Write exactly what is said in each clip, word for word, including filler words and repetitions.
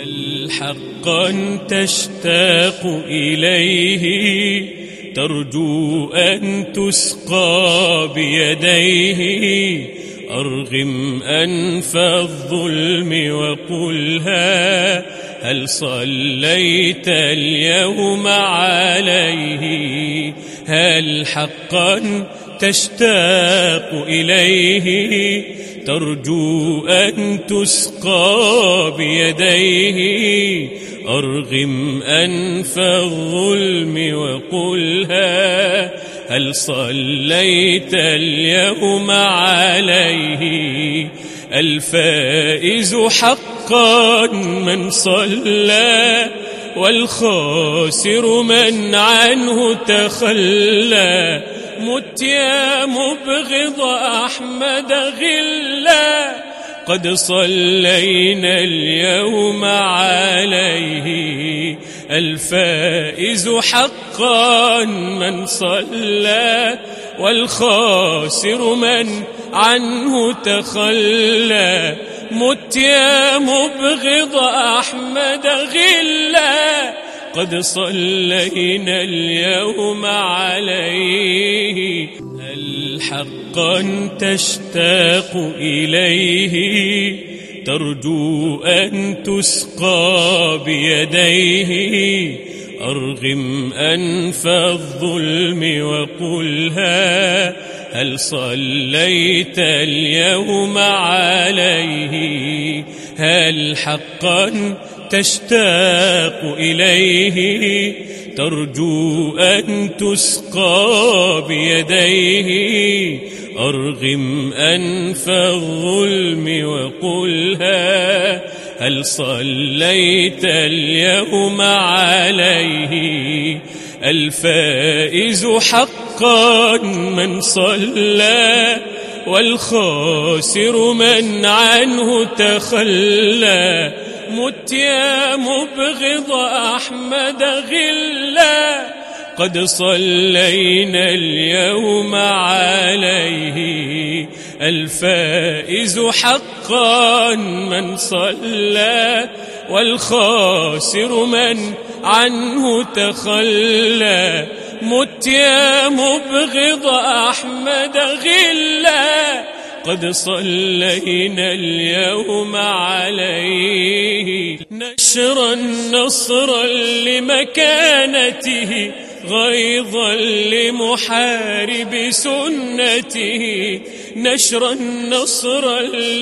هل حقا تشتاق إليه ترجو أن تسقى بيديه أرغم أنف الظلم وقلها هل صليت اليوم عليه هل حقا تشتاق إليه ترجو أن تسقى بيديه أرغم أنف الظلم وقلها هل صليت اليوم عليه الفائز حقا من صلى والخاسر من عنه تخلى مت يا مبغض أحمد غلا قد صلينا اليوم عليه الفائز حقا من صلى والخاسر من عنه تخلى مت يا مبغض أحمد غلا قد صلينا اليوم عليه هل حقا تشتاق إليه ترجو أن تسقى بيديه أرغم أنف الظلم وقلها هل صليت اليوم عليه هل حقا تشتاق إليه ترجو أن تسقى بيديه أرغم أنف الظلم وقلها هل صليت اليوم عليه الفائز حقا من صلى والخاسر من عنه تخلى مت يا مبغض أحمد غلا قد صلينا اليوم عليه الفائز حقا من صلى والخاسر من عنه تخلى مت يا مبغض أحمد غلا قد صلينا اليوم عليه نشرا نصرا لمكانته غيظا لمحارب سنته نشرا نصرا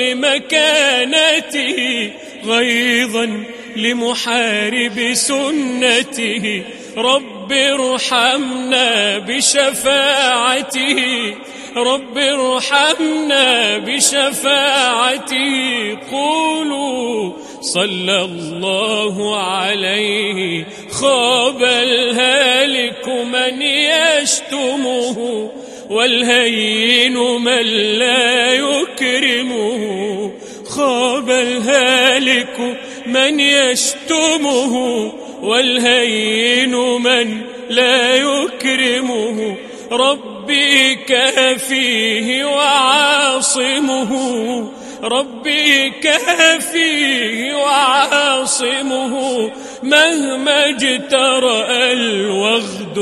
لمكانته غيظا لمحارب سنته رب ارحمنا بشفاعته رب ارحمنا بشفاعته قولوا صلى الله عليه خاب الهالك من يشتمه والهين من لا يكرمه خاب الهالك من يشتمه والهين من لا يكرمه ربي كافيه وعاصمه ربي كافيه وعاصمه مهما اجترأ الوغد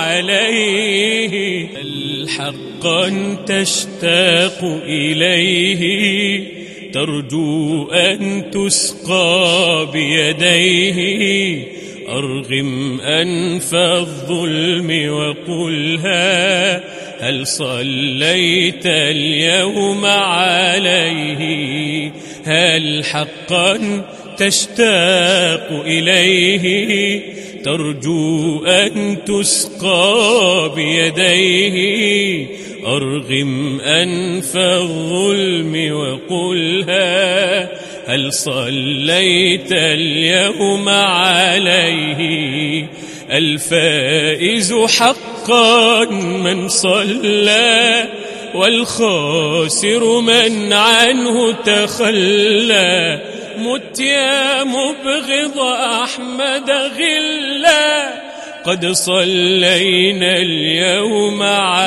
عليه هل حقا تشتاق إليه ترجو أن تسقى بيديه أرغم أنف الظلم وقلها هل صليت اليوم عليه هل حقا تشتاق إليه ترجو أن تسقى بيديه أرغم أنف الظلم وقلها هل صليت اليوم عليه الفائز حقا من صلى والخاسر من عنه تخلى مت يا مبغض أحمد غلا قد صلينا اليوم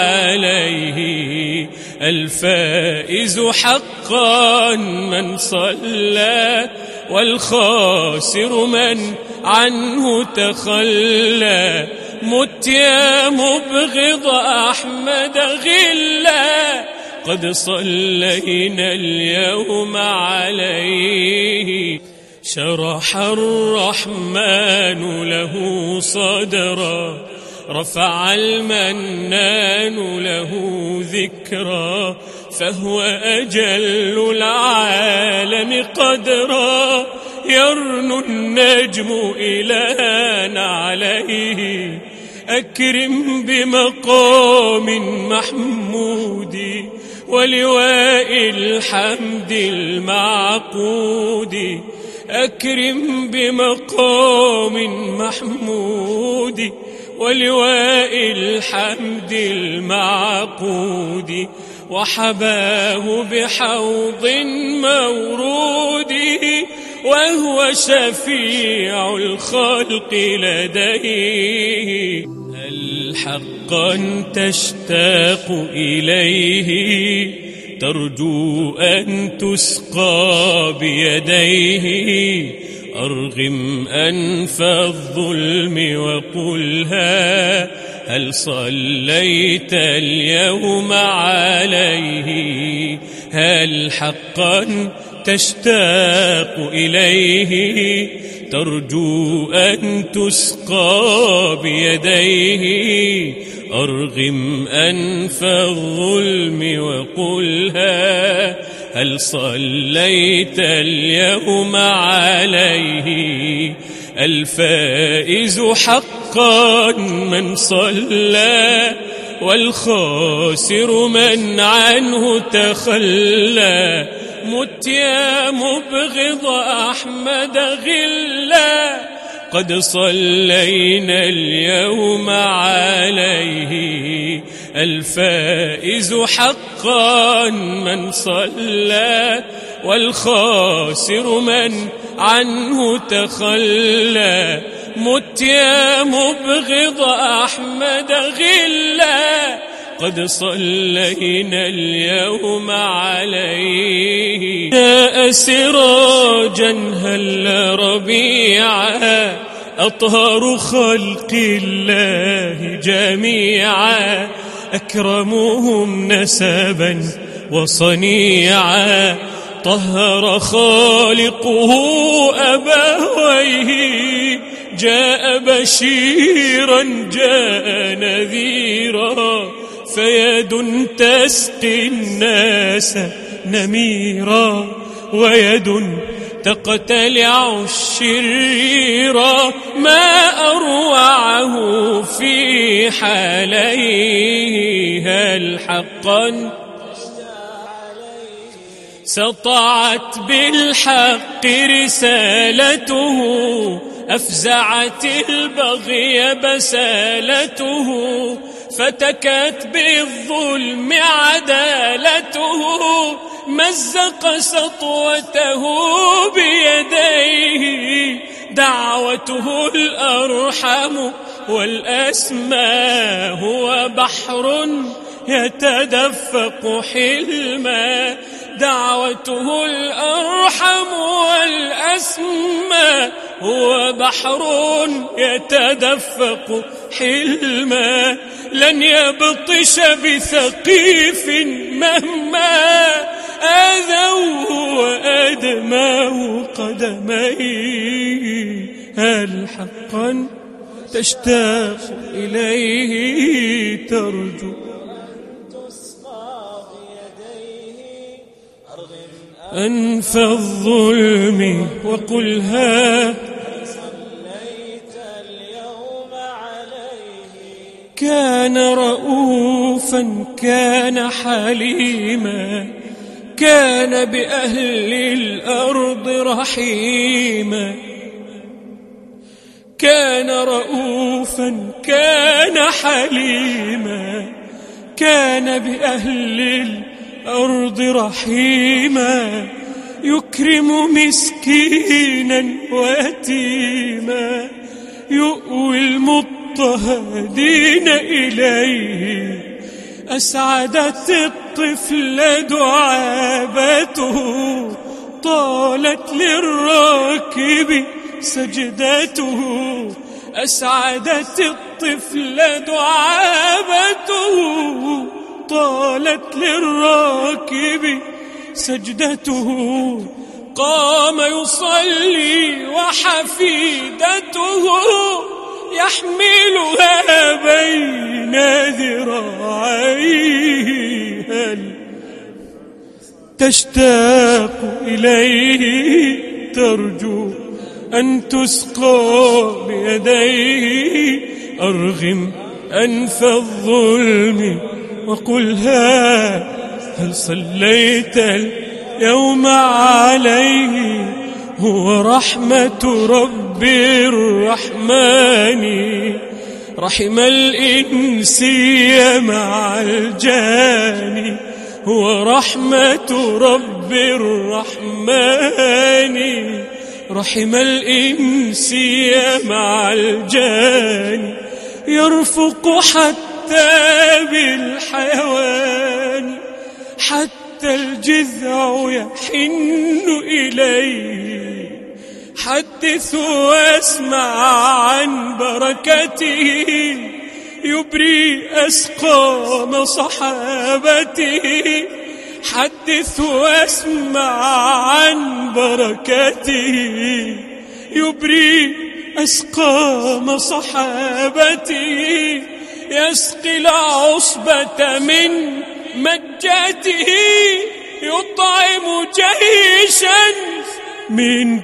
عليه الفائز حقا من صلى والخاسر من عنه تخلى. مت يا مبغض أحمد غلا، قد صلينا اليوم عليه. شرح الرحمن له صدرا، رفع المنان له ذكرا، فهو أجل العالم قدرا. يرنو النجم إلهنا عليه، أكرم بمقام محمود ولواء الحمد المعقود. أكرم بمقام محمود ولواء الحمد المعقود. وحباه بحوض مورود، وهو شفيع الخلق لديه. هل حقا تشتاق إليه، ترجو أن تسقى بيديه؟ أرغم أنف الظلم وقلها، هل صليت اليوم عليه؟ هل حقا تشتاق إليه، ترجو أن تسقى بيديه؟ أرغم أنف الظلم وقلها، هل صليت اليوم عليه؟ الفائز حقا من صلى، والخاسر من عنه تخلى. مت يا مبغض أحمد غلا، قد صلينا اليوم عليه. الفائز حقا من صلى، والخاسر من عنه تخلى. مت يا مبغض أحمد غلا، قد صلينا اليوم عليه. جاء سراجا هل ربيعا، أطهر خلق الله جميعا. أكرمهم نسبا وصنيعا، طهر خالقه أبويه. جاء بشيرا جاء نذيرا، فيد تسقي الناس نميرا، ويد تقتلع الشريرا. ما أروعه في حاليه، هل حقا سطعت بالحق رسالته، أفزعت البغي بسالته، فتكت بالظلم عدالته. مزق سطوته بيديه، دعوته الأرحم والأسمى. هو بحر يتدفق حلما، دعوته الأرحم والأسمى. هو بحر يتدفق حلما، لن يبطش بثقيف مهما آذوه وأدماه قدميه. هل حقا تشتاق إليه، ترجو أنف الظلم وقلها، كان رؤوفا كان حليما، كان بأهل الأرض رحيما. كان رؤوفا كان حليما، كان بأهل الأرض رحيما. يكرم مسكينا ويتيما، يؤوي المضطهدين إليه. أسعدت الطفل دعابته، طالت للراكب سجدته، أسعدت الطفل دعابته. طالت للراكب سجدته، قام يصلي وحفيدته يحملها بين ذراعيه. هل تشتاق إليه ترجو أن تسقى بيديه؟ أرغم أنف الظلم وقلها هل صليت اليوم عليه؟ هو رحمة رب الرحمن، رحم الإنسي مع الجان. هو رحمة رب الرحمن، رحم الإنسي مع الجان. يرفق حتى بالحيوان، حتى الجذع يحن إليه. حدث واسمع عن بركته، يبري أسقام صحابته. حدث واسمع عن بركته، يبري أسقام صحابته. يسقي العصبة من مجته، يطعم جيشا من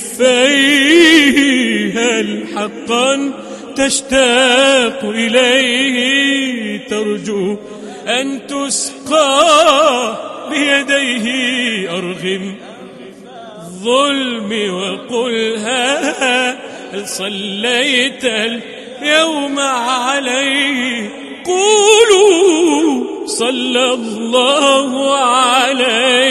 كفيه. هل حقا تشتاق إليه ترجو أن تسقى بيديه؟ أرغم الظلم وقلها هل صليت اليوم عليه؟ قولوا صلى الله عليه